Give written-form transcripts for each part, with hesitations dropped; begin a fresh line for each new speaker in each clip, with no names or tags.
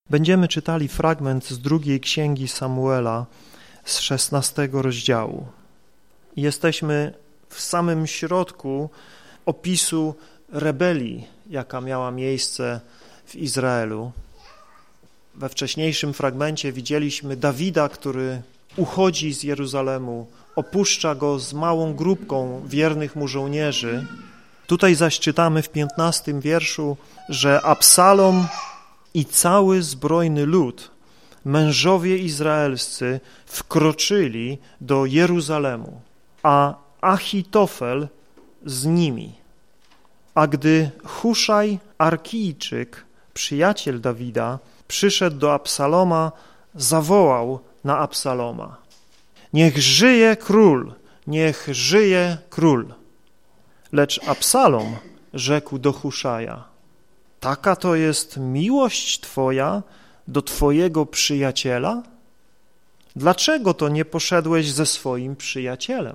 Będziemy czytali fragment z drugiej księgi Samuela z 16 rozdziału. Jesteśmy w samym środku opisu rebelii, jaka miała miejsce w Izraelu. We wcześniejszym fragmencie widzieliśmy Dawida, który uchodzi z Jeruzalemu, opuszcza go z małą grupką wiernych mu żołnierzy. Tutaj zaś czytamy w 15 wierszu, że Absalom i cały zbrojny lud, mężowie izraelscy, wkroczyli do Jeruzalemu, a Achitofel z nimi. A gdy Huszaj Arkijczyk, przyjaciel Dawida, przyszedł do Absaloma, zawołał na Absaloma: niech żyje król, niech żyje król. Lecz Absalom rzekł do Huszaja: taka to jest miłość twoja do twojego przyjaciela? Dlaczego to nie poszedłeś ze swoim przyjacielem?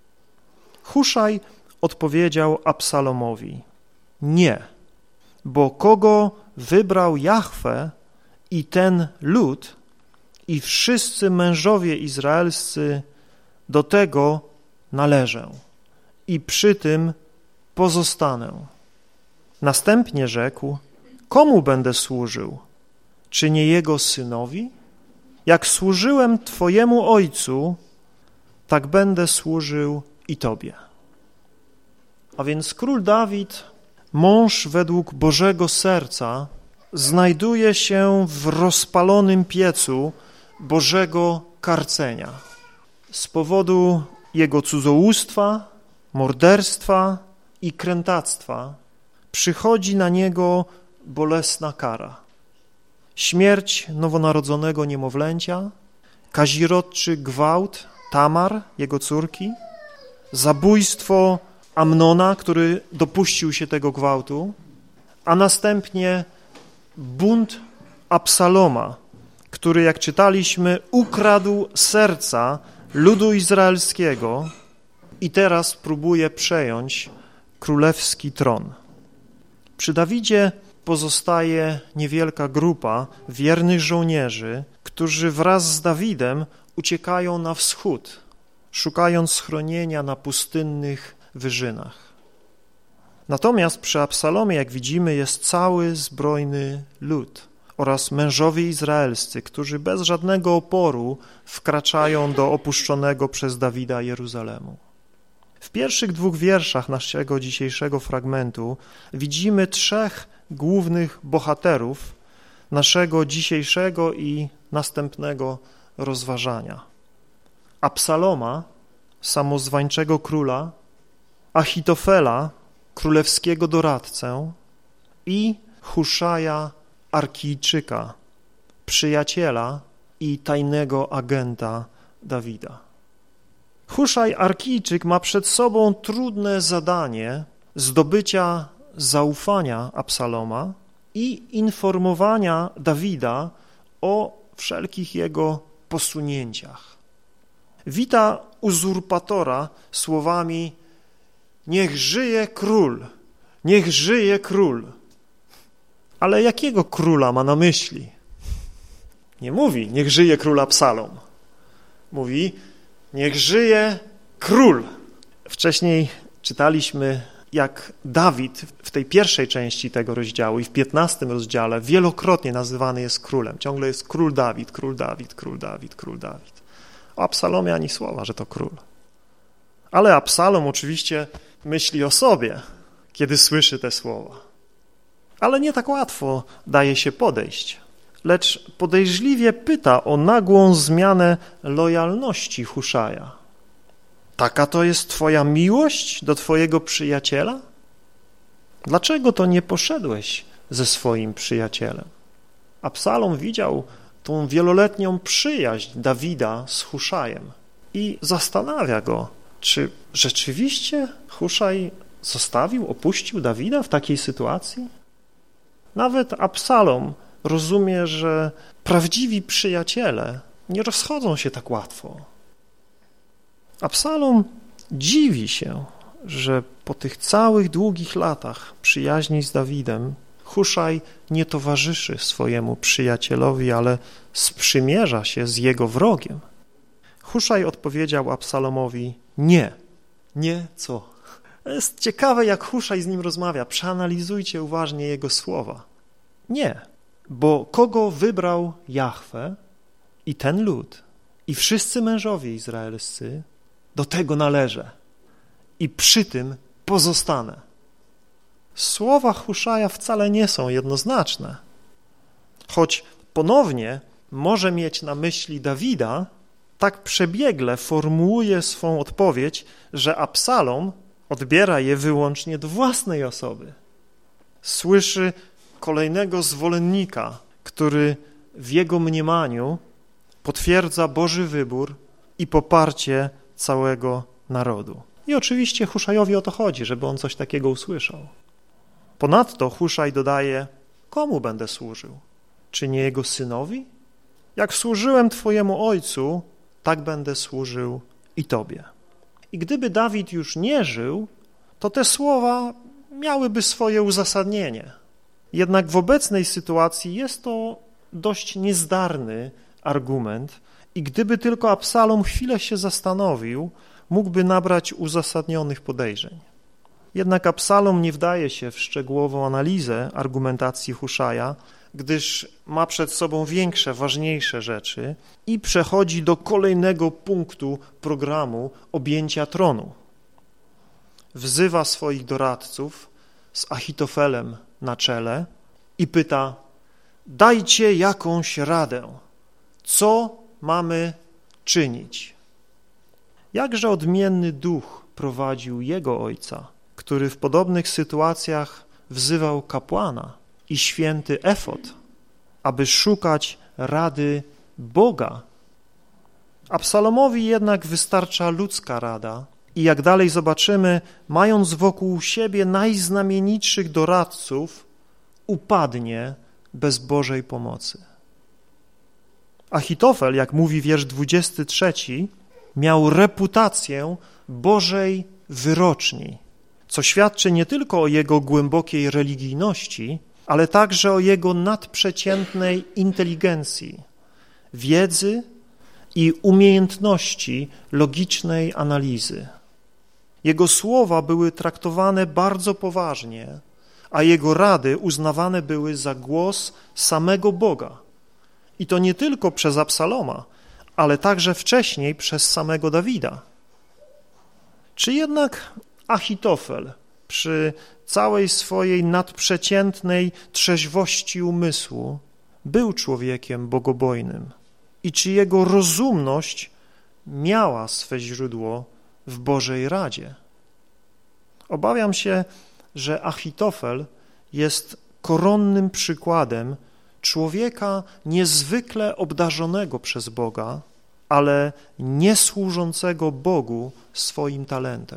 Huszaj odpowiedział Absalomowi: nie, bo kogo wybrał Jahwe i ten lud i wszyscy mężowie izraelscy, do tego należę i przy tym pozostanę. Następnie rzekł: komu będę służył? Czy nie jego synowi? Jak służyłem twojemu ojcu, tak będę służył i tobie. A więc król Dawid, mąż według Bożego serca, znajduje się w rozpalonym piecu Bożego karcenia z powodu jego cudzołóstwa, morderstwa i krętactwa. Przychodzi na niego bolesna kara. Śmierć nowonarodzonego niemowlęcia, kazirodczy gwałt Tamar, jego córki, zabójstwo Amnona, który dopuścił się tego gwałtu, a następnie bunt Absaloma, który, jak czytaliśmy, ukradł serca ludu izraelskiego i teraz próbuje przejąć królewski tron. Przy Dawidzie pozostaje niewielka grupa wiernych żołnierzy, którzy wraz z Dawidem uciekają na wschód, szukając schronienia na pustynnych wyżynach. Natomiast przy Absalomie, jak widzimy, jest cały zbrojny lud oraz mężowie izraelscy, którzy bez żadnego oporu wkraczają do opuszczonego przez Dawida Jeruzalemu. W pierwszych 2 wierszach naszego dzisiejszego fragmentu widzimy 3 głównych bohaterów naszego dzisiejszego i następnego rozważania. Absaloma, samozwańczego króla, Achitofela, królewskiego doradcę i Huszaja Arkijczyka, przyjaciela i tajnego agenta Dawida. Huszaj Arkijczyk ma przed sobą trudne zadanie zdobycia zaufania Absaloma i informowania Dawida o wszelkich jego posunięciach. Wita uzurpatora słowami: niech żyje król, niech żyje król. Ale jakiego króla ma na myśli? Nie mówi: niech żyje król Absalom. Mówi: niech żyje król. Wcześniej czytaliśmy, jak Dawid w tej pierwszej części tego rozdziału i w 15 rozdziale wielokrotnie nazywany jest królem. Ciągle jest król Dawid, król Dawid, król Dawid, król Dawid. O Absalomie ani słowa, że to król. Ale Absalom oczywiście myśli o sobie, kiedy słyszy te słowa. Ale nie tak łatwo daje się podejść, lecz podejrzliwie pyta o nagłą zmianę lojalności Huszaja. Taka to jest twoja miłość do twojego przyjaciela? Dlaczego to nie poszedłeś ze swoim przyjacielem? Absalom widział tą wieloletnią przyjaźń Dawida z Huszajem i zastanawia go, czy rzeczywiście Huszaj opuścił Dawida w takiej sytuacji? Nawet Absalom rozumie, że prawdziwi przyjaciele nie rozchodzą się tak łatwo. Absalom dziwi się, że po tych całych długich latach przyjaźni z Dawidem Huszaj nie towarzyszy swojemu przyjacielowi, ale sprzymierza się z jego wrogiem. Huszaj odpowiedział Absalomowi: nie. Nie co? Jest ciekawe, jak Huszaj z nim rozmawia. Przeanalizujcie uważnie jego słowa. Nie, bo kogo wybrał Jahwe i ten lud, i wszyscy mężowie izraelscy, do tego należę i przy tym pozostanę. Słowa Huszaja wcale nie są jednoznaczne. Choć ponownie może mieć na myśli Dawida, tak przebiegle formułuje swą odpowiedź, że Absalom odbiera je wyłącznie do własnej osoby. Słyszy kolejnego zwolennika, który w jego mniemaniu potwierdza Boży wybór i poparcie całego narodu. I oczywiście Huszajowi o to chodzi, żeby on coś takiego usłyszał. Ponadto Huszaj dodaje: komu będę służył? Czy nie jego synowi? Jak służyłem twojemu ojcu, tak będę służył i tobie. I gdyby Dawid już nie żył, to te słowa miałyby swoje uzasadnienie. Jednak w obecnej sytuacji jest to dość niezdarny argument i gdyby tylko Absalom chwilę się zastanowił, mógłby nabrać uzasadnionych podejrzeń. Jednak Absalom nie wdaje się w szczegółową analizę argumentacji Huszaja, gdyż ma przed sobą większe, ważniejsze rzeczy i przechodzi do kolejnego punktu programu objęcia tronu. Wzywa swoich doradców z Achitofelem na czele i pyta: dajcie jakąś radę, co mamy czynić? Jakże odmienny duch prowadził jego ojca, który w podobnych sytuacjach wzywał kapłana i święty efod, aby szukać rady Boga. Absalomowi jednak wystarcza ludzka rada i jak dalej zobaczymy, mając wokół siebie najznamienitszych doradców, upadnie bez Bożej pomocy. Achitofel, jak mówi wiersz 23, miał reputację Bożej wyroczni, co świadczy nie tylko o jego głębokiej religijności, ale także o jego nadprzeciętnej inteligencji, wiedzy i umiejętności logicznej analizy. Jego słowa były traktowane bardzo poważnie, a jego rady uznawane były za głos samego Boga. I to nie tylko przez Absaloma, ale także wcześniej przez samego Dawida. Czy jednak Achitofel przy całej swojej nadprzeciętnej trzeźwości umysłu był człowiekiem bogobojnym i czy jego rozumność miała swe źródło w Bożej Radzie? Obawiam się, że Achitofel jest koronnym przykładem człowieka niezwykle obdarzonego przez Boga, ale nie służącego Bogu swoim talentem.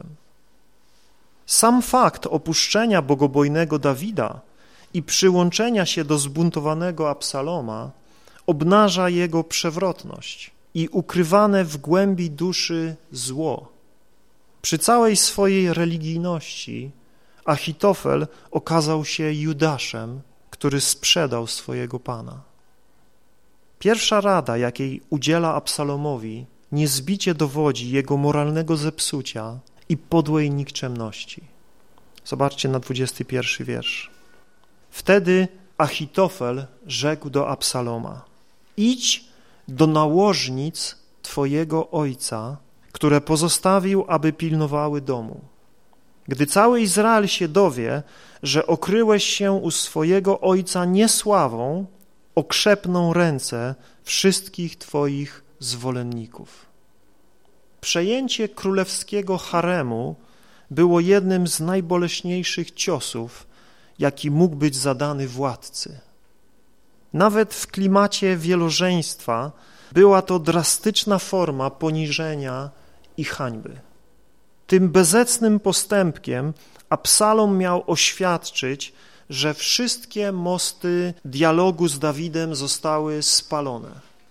Sam fakt opuszczenia bogobojnego Dawida i przyłączenia się do zbuntowanego Absaloma obnaża jego przewrotność i ukrywane w głębi duszy zło. Przy całej swojej religijności Achitofel okazał się Judaszem, który sprzedał swojego Pana. Pierwsza rada, jakiej udziela Absalomowi, niezbicie dowodzi jego moralnego zepsucia i podłej nikczemności. Zobaczcie na 21 wiersz. Wtedy Achitofel rzekł do Absaloma: idź do nałożnic twojego ojca, które pozostawił, aby pilnowały domu. Gdy cały Izrael się dowie, że okryłeś się u swojego ojca niesławą, okrzepną ręce wszystkich twoich zwolenników. Przejęcie królewskiego haremu było jednym z najboleśniejszych ciosów, jaki mógł być zadany władcy. Nawet w klimacie wielożeństwa była to drastyczna forma poniżenia i hańby. Tym bezecnym postępkiem Absalom miał oświadczyć, że wszystkie mosty dialogu z Dawidem zostały spalone,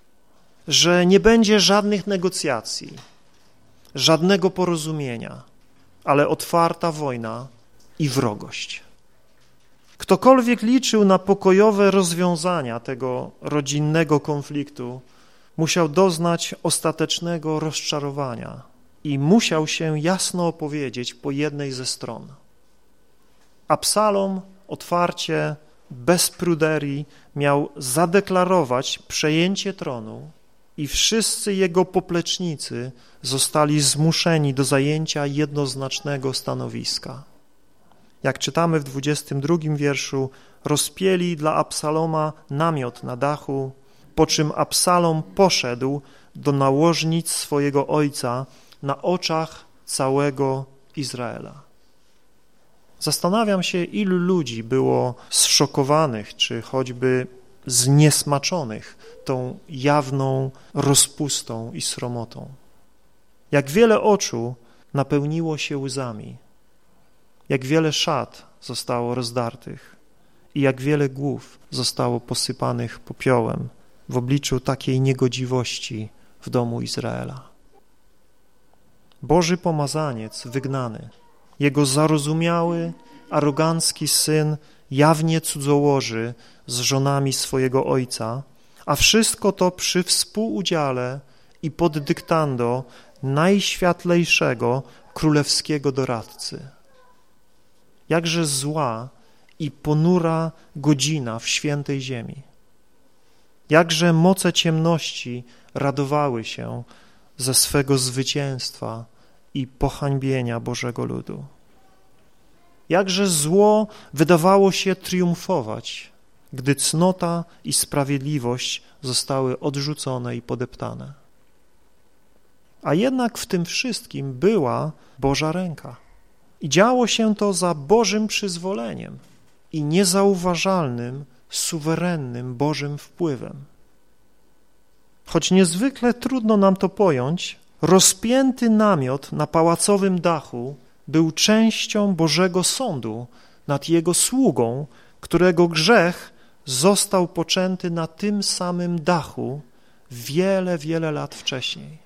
że nie będzie żadnych negocjacji, żadnego porozumienia, ale otwarta wojna i wrogość. Ktokolwiek liczył na pokojowe rozwiązania tego rodzinnego konfliktu, musiał doznać ostatecznego rozczarowania i musiał się jasno opowiedzieć po jednej ze stron. Absalom otwarcie, bez pruderii miał zadeklarować przejęcie tronu i wszyscy jego poplecznicy zostali zmuszeni do zajęcia jednoznacznego stanowiska. Jak czytamy w 22 wierszu, rozpięli dla Absaloma namiot na dachu, po czym Absalom poszedł do nałożnic swojego ojca na oczach całego Izraela. Zastanawiam się, ilu ludzi było zszokowanych, czy choćby zniesmaczonych tą jawną rozpustą i sromotą. Jak wiele oczu napełniło się łzami, jak wiele szat zostało rozdartych i jak wiele głów zostało posypanych popiołem w obliczu takiej niegodziwości w domu Izraela. Boży pomazaniec wygnany, jego zarozumiały, arogancki syn jawnie cudzołoży z żonami swojego ojca, a wszystko to przy współudziale i pod dyktando najświatlejszego królewskiego doradcy. Jakże zła i ponura godzina w świętej ziemi. Jakże moce ciemności radowały się ze swego zwycięstwa i pohańbienia Bożego ludu. Jakże zło wydawało się triumfować, gdy cnota i sprawiedliwość zostały odrzucone i podeptane. A jednak w tym wszystkim była Boża ręka. I działo się to za Bożym przyzwoleniem i niezauważalnym, suwerennym Bożym wpływem. Choć niezwykle trudno nam to pojąć, rozpięty namiot na pałacowym dachu był częścią Bożego sądu nad Jego sługą, którego grzech został poczęty na tym samym dachu wiele, wiele lat wcześniej.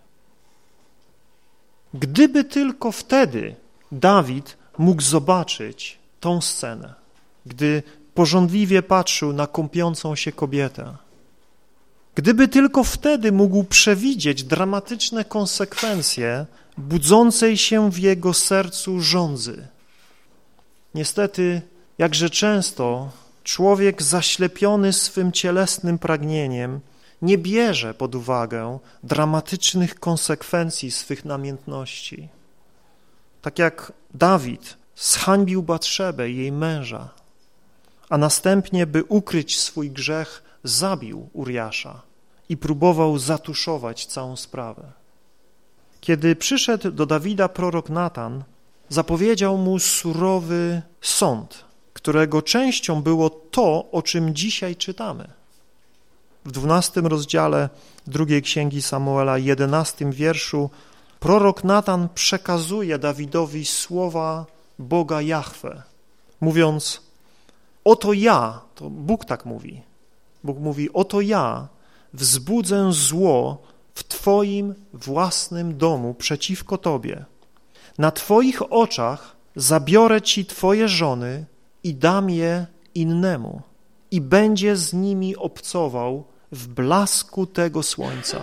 Gdyby tylko wtedy Dawid mógł zobaczyć tą scenę, gdy pożądliwie patrzył na kąpiącą się kobietę, gdyby tylko wtedy mógł przewidzieć dramatyczne konsekwencje budzącej się w jego sercu żądzy. Niestety, jakże często człowiek zaślepiony swym cielesnym pragnieniem nie bierze pod uwagę dramatycznych konsekwencji swych namiętności. Tak jak Dawid zhańbił Batszebę i jej męża, a następnie, by ukryć swój grzech, zabił Uriasza i próbował zatuszować całą sprawę. Kiedy przyszedł do Dawida prorok Natan, zapowiedział mu surowy sąd, którego częścią było to, o czym dzisiaj czytamy. W 12 rozdziale 2 Księgi Samuela, 11 wierszu, prorok Natan przekazuje Dawidowi słowa Boga Jahwe, mówiąc: oto ja, to Bóg tak mówi, Bóg mówi: oto ja wzbudzę zło w Twoim własnym domu przeciwko Tobie. Na Twoich oczach zabiorę Ci Twoje żony i dam je innemu i będzie z nimi obcował w blasku tego słońca.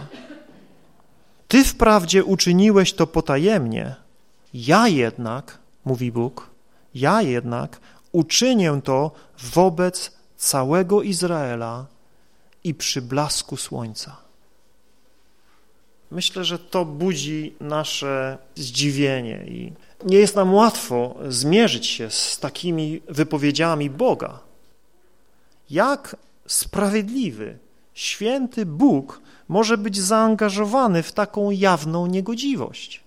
Ty wprawdzie uczyniłeś to potajemnie, ja jednak, mówi Bóg, ja jednak uczynię to wobec całego Izraela i przy blasku słońca. Myślę, że to budzi nasze zdziwienie i nie jest nam łatwo zmierzyć się z takimi wypowiedziami Boga. Jak sprawiedliwy, święty Bóg może być zaangażowany w taką jawną niegodziwość?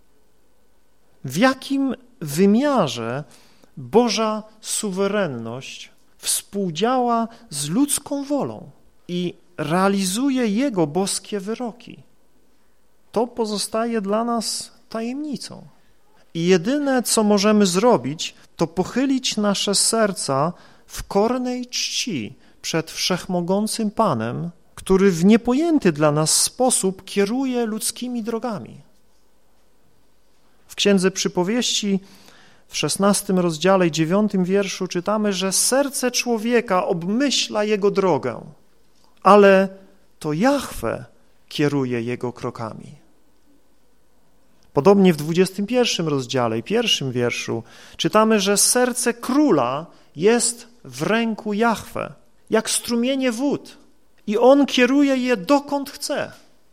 W jakim wymiarze Boża suwerenność współdziała z ludzką wolą i realizuje Jego boskie wyroki? To pozostaje dla nas tajemnicą. I jedyne, co możemy zrobić, to pochylić nasze serca w kornej czci przed wszechmogącym Panem, który w niepojęty dla nas sposób kieruje ludzkimi drogami. W Księdze Przypowieści W 16 rozdziale, 9 wierszu czytamy, że serce człowieka obmyśla jego drogę, ale to Jahwe kieruje jego krokami. Podobnie w 21 rozdziale, 1 wierszu czytamy, że serce króla jest w ręku Jahwe, jak strumienie wód i on kieruje je dokąd chce.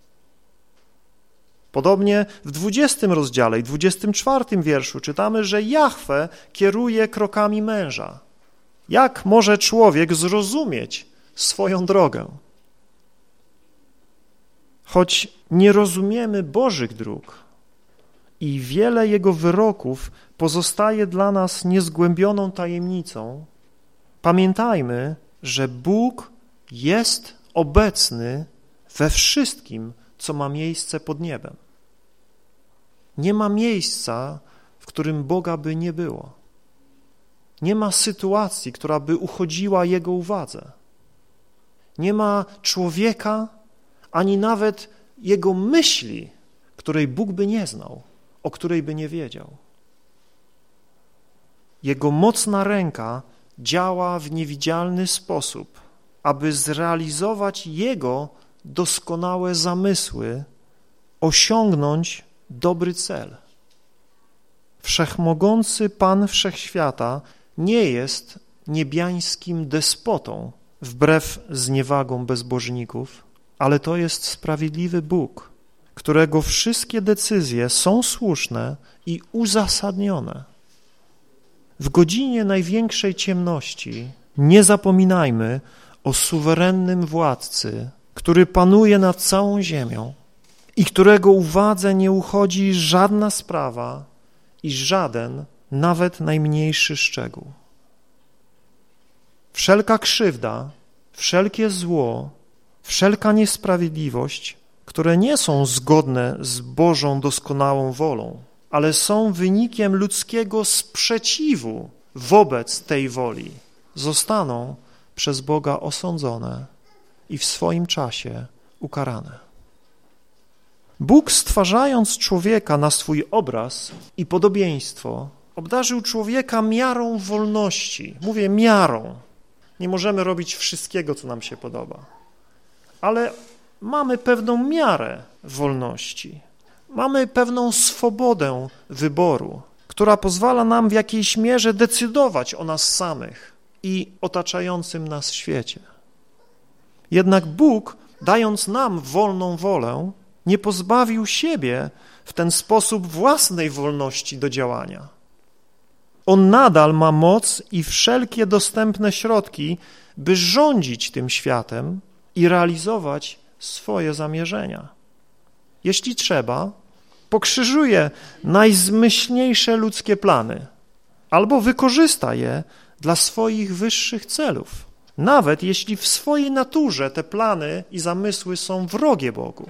Podobnie w 20 rozdziale i 24 wierszu czytamy, że Jahwe kieruje krokami męża. Jak może człowiek zrozumieć swoją drogę? Choć nie rozumiemy Bożych dróg i wiele Jego wyroków pozostaje dla nas niezgłębioną tajemnicą, pamiętajmy, że Bóg jest obecny we wszystkim, co ma miejsce pod niebem. Nie ma miejsca, w którym Boga by nie było. Nie ma sytuacji, która by uchodziła Jego uwadze. Nie ma człowieka, ani nawet jego myśli, której Bóg by nie znał, o której by nie wiedział. Jego mocna ręka działa w niewidzialny sposób, aby zrealizować Jego doskonałe zamysły, osiągnąć dobry cel. Wszechmogący Pan Wszechświata nie jest niebiańskim despotą, wbrew zniewagom bezbożników, ale to jest sprawiedliwy Bóg, którego wszystkie decyzje są słuszne i uzasadnione. W godzinie największej ciemności nie zapominajmy o suwerennym władcy, który panuje nad całą ziemią i którego uwadze nie uchodzi żadna sprawa i żaden, nawet najmniejszy szczegół. Wszelka krzywda, wszelkie zło, wszelka niesprawiedliwość, które nie są zgodne z Bożą doskonałą wolą, ale są wynikiem ludzkiego sprzeciwu wobec tej woli, zostaną przez Boga osądzone i w swoim czasie ukarane. Bóg, stwarzając człowieka na swój obraz i podobieństwo, obdarzył człowieka miarą wolności. Mówię miarą. Nie możemy robić wszystkiego, co nam się podoba, ale mamy pewną miarę wolności. Mamy pewną swobodę wyboru, która pozwala nam w jakiejś mierze decydować o nas samych i otaczającym nas świecie. Jednak Bóg, dając nam wolną wolę, nie pozbawił siebie w ten sposób własnej wolności do działania. On nadal ma moc i wszelkie dostępne środki, by rządzić tym światem i realizować swoje zamierzenia. Jeśli trzeba, pokrzyżuje najzmyślniejsze ludzkie plany albo wykorzysta je dla swoich wyższych celów, nawet jeśli w swojej naturze te plany i zamysły są wrogie Bogu.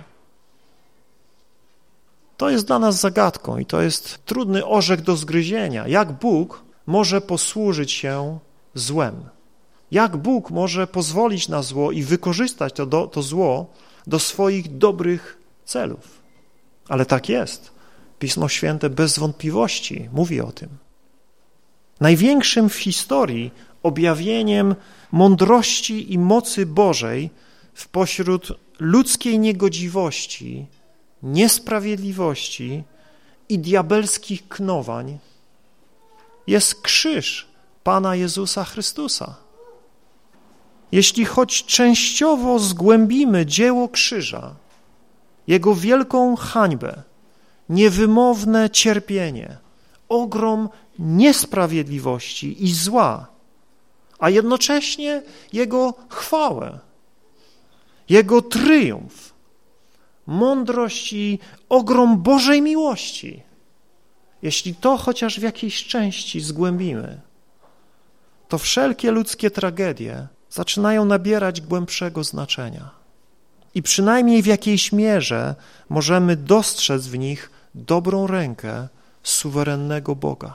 To jest dla nas zagadką i to jest trudny orzech do zgryzienia. Jak Bóg może posłużyć się złem? Jak Bóg może pozwolić na zło i wykorzystać to zło do swoich dobrych celów? Ale tak jest. Pismo Święte bez wątpliwości mówi o tym. Największym w historii objawieniem mądrości i mocy Bożej w pośród ludzkiej niegodziwości, niesprawiedliwości i diabelskich knowań jest krzyż Pana Jezusa Chrystusa. Jeśli choć częściowo zgłębimy dzieło krzyża, Jego wielką hańbę, niewymowne cierpienie, ogrom niesprawiedliwości i zła, a jednocześnie Jego chwałę, Jego tryumf, mądrość i ogrom Bożej miłości, jeśli to chociaż w jakiejś części zgłębimy, to wszelkie ludzkie tragedie zaczynają nabierać głębszego znaczenia. I przynajmniej w jakiejś mierze możemy dostrzec w nich dobrą rękę suwerennego Boga.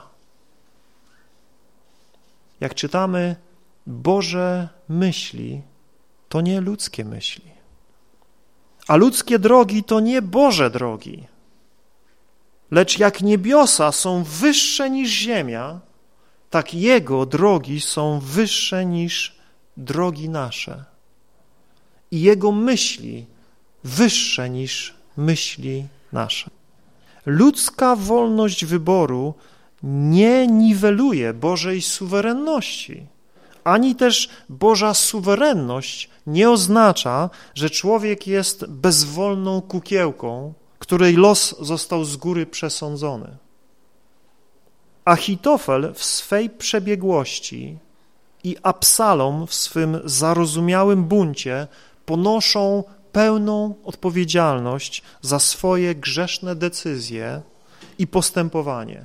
Jak czytamy, Boże myśli to nie ludzkie myśli, a ludzkie drogi to nie Boże drogi. Lecz jak niebiosa są wyższe niż ziemia, tak Jego drogi są wyższe niż drogi nasze i Jego myśli wyższe niż myśli nasze. Ludzka wolność wyboru nie niweluje Bożej suwerenności, ani też Boża suwerenność nie oznacza, że człowiek jest bezwolną kukiełką, której los został z góry przesądzony. Achitofel w swej przebiegłości i Absalom w swym zarozumiałym buncie ponoszą pełną odpowiedzialność za swoje grzeszne decyzje i postępowanie,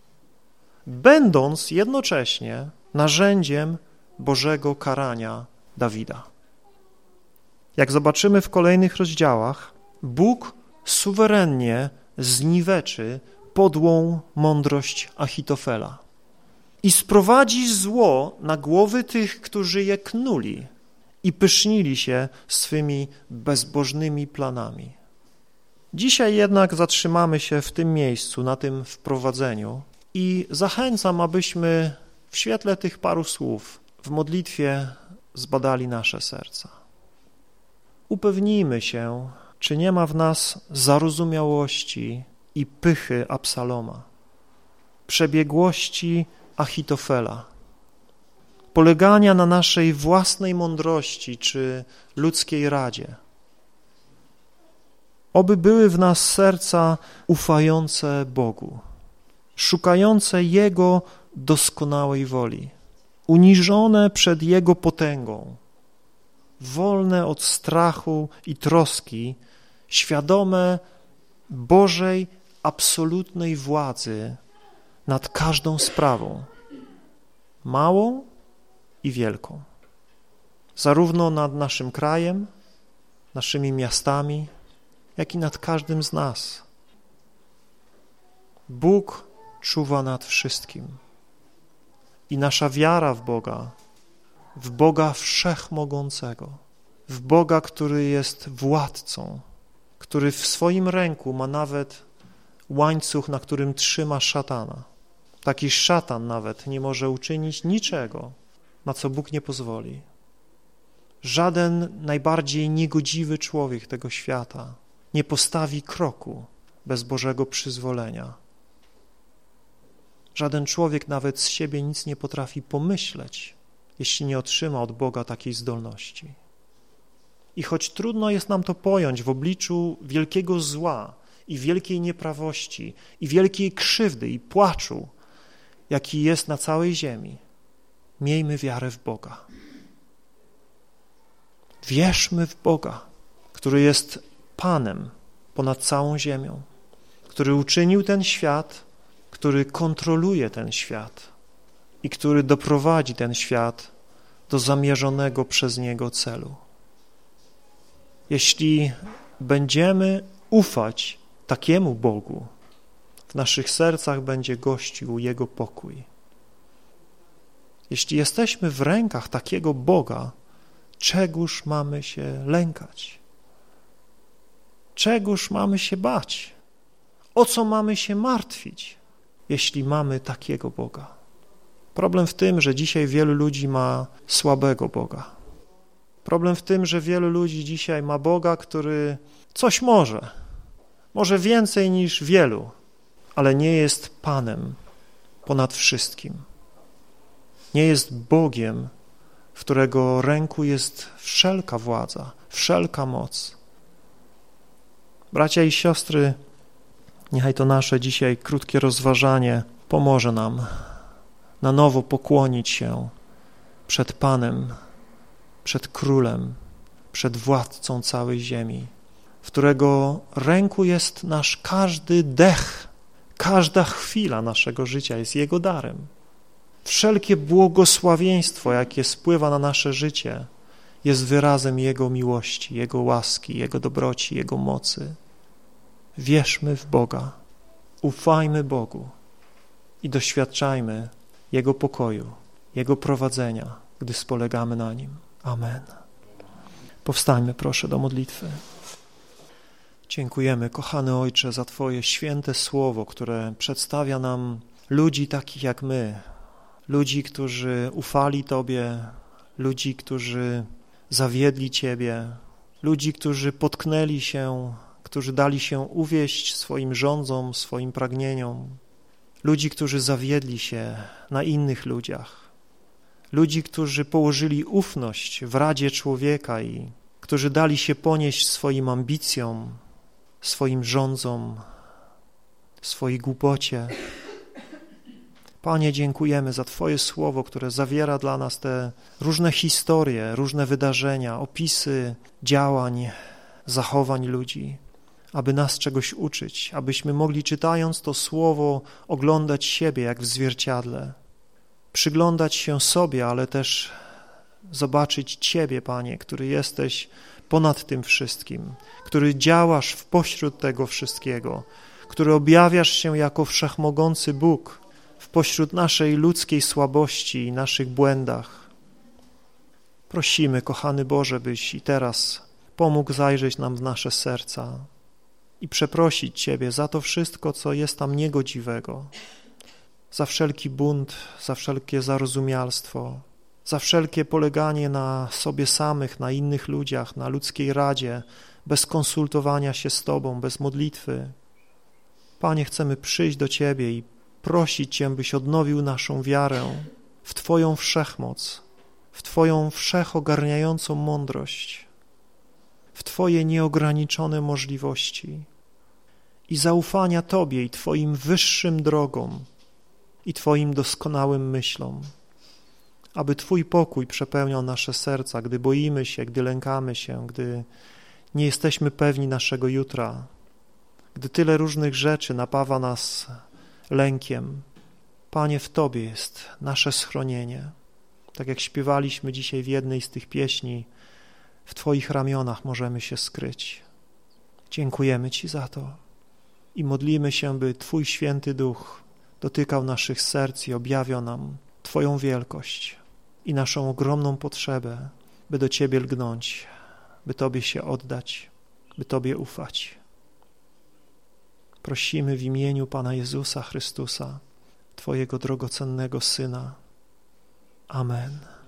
będąc jednocześnie narzędziem Bożego karania Dawida. Jak zobaczymy w kolejnych rozdziałach, Bóg suwerennie zniweczy podłą mądrość Achitofela i sprowadzi zło na głowy tych, którzy je knuli i pysznili się swymi bezbożnymi planami. Dzisiaj jednak zatrzymamy się w tym miejscu, na tym wprowadzeniu i zachęcam, abyśmy w świetle tych paru słów w modlitwie zbadali nasze serca. Upewnijmy się, czy nie ma w nas zarozumiałości i pychy Absaloma, przebiegłości Achitofela, polegania na naszej własnej mądrości czy ludzkiej radzie. Oby były w nas serca ufające Bogu, szukające Jego doskonałej woli, uniżone przed Jego potęgą, wolne od strachu i troski, świadome Bożej absolutnej władzy nad każdą sprawą, małą i wielką, zarówno nad naszym krajem, naszymi miastami, jak i nad każdym z nas. Bóg czuwa nad wszystkim i nasza wiara w Boga Wszechmogącego, w Boga, który jest władcą, który w swoim ręku ma nawet łańcuch, na którym trzyma szatana. Taki szatan nawet nie może uczynić niczego, na co Bóg nie pozwoli. Żaden najbardziej niegodziwy człowiek tego świata nie postawi kroku bez Bożego przyzwolenia. Żaden człowiek nawet z siebie nic nie potrafi pomyśleć, jeśli nie otrzyma od Boga takiej zdolności. I choć trudno jest nam to pojąć w obliczu wielkiego zła i wielkiej nieprawości i wielkiej krzywdy i płaczu, jaki jest na całej ziemi, miejmy wiarę w Boga. Wierzmy w Boga, który jest Panem ponad całą ziemią, który uczynił ten świat, który kontroluje ten świat i który doprowadzi ten świat do zamierzonego przez Niego celu. Jeśli będziemy ufać takiemu Bogu, w naszych sercach będzie gościł Jego pokój. Jeśli jesteśmy w rękach takiego Boga, czegóż mamy się lękać? Czegóż mamy się bać? O co mamy się martwić, jeśli mamy takiego Boga? Problem w tym, że dzisiaj wielu ludzi ma słabego Boga. Problem w tym, że wielu ludzi dzisiaj ma Boga, który coś może więcej niż wielu, ale nie jest Panem ponad wszystkim. Nie jest Bogiem, w którego ręku jest wszelka władza, wszelka moc. Bracia i siostry, niechaj to nasze dzisiaj krótkie rozważanie pomoże nam na nowo pokłonić się przed Panem, przed Królem, przed Władcą całej ziemi, w którego ręku jest nasz każdy dech, każda chwila naszego życia jest Jego darem. Wszelkie błogosławieństwo, jakie spływa na nasze życie, jest wyrazem Jego miłości, Jego łaski, Jego dobroci, Jego mocy. Wierzmy w Boga, ufajmy Bogu i doświadczajmy Jego pokoju, Jego prowadzenia, gdy spolegamy na Nim. Amen. Powstańmy proszę do modlitwy. Dziękujemy, kochany Ojcze, za Twoje święte słowo, które przedstawia nam ludzi takich jak my, ludzi, którzy ufali Tobie, ludzi, którzy zawiedli Ciebie, ludzi, którzy potknęli się, którzy dali się uwieść swoim żądzom, swoim pragnieniom, ludzi, którzy zawiedli się na innych ludziach, ludzi, którzy położyli ufność w radzie człowieka i którzy dali się ponieść swoim ambicjom, swoim żądzom, swojej głupocie. Panie, dziękujemy za Twoje słowo, które zawiera dla nas te różne historie, różne wydarzenia, opisy działań, zachowań ludzi, aby nas czegoś uczyć, abyśmy mogli, czytając to słowo, oglądać siebie jak w zwierciadle, przyglądać się sobie, ale też zobaczyć Ciebie, Panie, który jesteś ponad tym wszystkim, który działasz w pośród tego wszystkiego, który objawiasz się jako wszechmogący Bóg w pośród naszej ludzkiej słabości i naszych błędach. Prosimy, kochany Boże, byś i teraz pomógł zajrzeć nam w nasze serca i przeprosić Ciebie za to wszystko, co jest tam niegodziwego, za wszelki bunt, za wszelkie zarozumialstwo, za wszelkie poleganie na sobie samych, na innych ludziach, na ludzkiej radzie, bez konsultowania się z Tobą, bez modlitwy. Panie, chcemy przyjść do Ciebie i prosić Cię, byś odnowił naszą wiarę w Twoją wszechmoc, w Twoją wszechogarniającą mądrość, w Twoje nieograniczone możliwości i zaufania Tobie i Twoim wyższym drogom i Twoim doskonałym myślom, aby Twój pokój przepełniał nasze serca, gdy boimy się, gdy lękamy się, gdy nie jesteśmy pewni naszego jutra, gdy tyle różnych rzeczy napawa nas lękiem. Panie, w Tobie jest nasze schronienie. Tak jak śpiewaliśmy dzisiaj w jednej z tych pieśni, w Twoich ramionach możemy się skryć. Dziękujemy Ci za to i modlimy się, by Twój Święty Duch dotykał naszych serc i objawiał nam Twoją wielkość i naszą ogromną potrzebę, by do Ciebie lgnąć, by Tobie się oddać, by Tobie ufać. Prosimy w imieniu Pana Jezusa Chrystusa, Twojego drogocennego Syna. Amen.